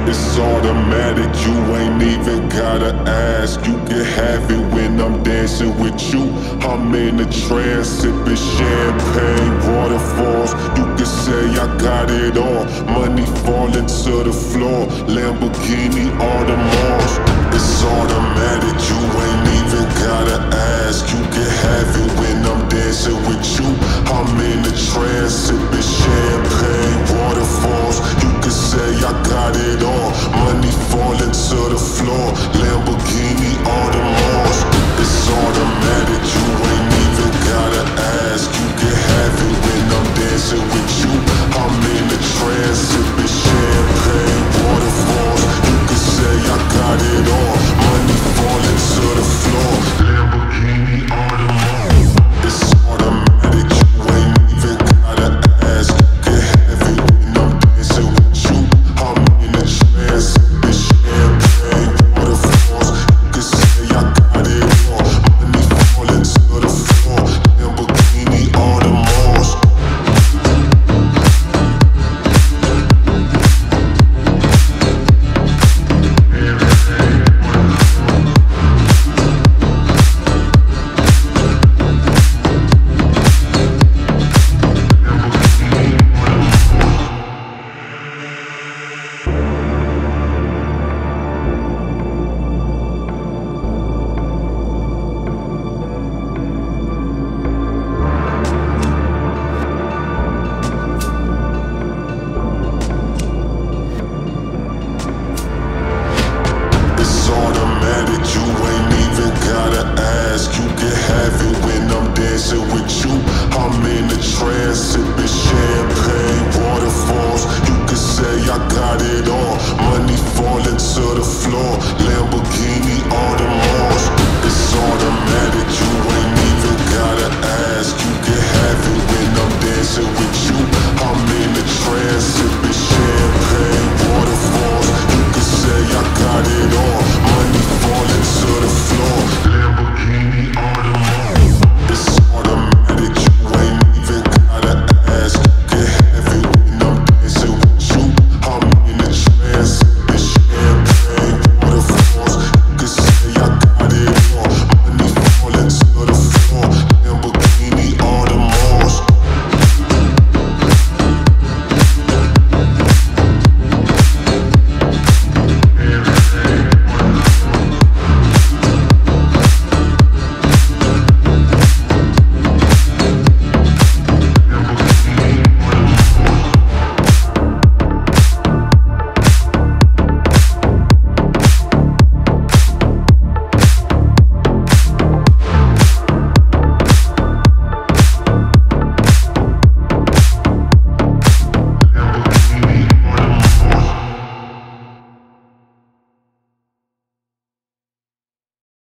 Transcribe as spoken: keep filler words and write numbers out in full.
It's automatic, you ain't even gotta ask. You can have it when I'm dancing with you. I'm in a trance, sipping champagne, waterfalls. You can say I got it all. Money falling to the floor, Lamborghini Audemars. It's automatic, you ain't even gotta ask. You can have it when I'm dancing with you. I'm in a trance, sipping champagne, waterfalls.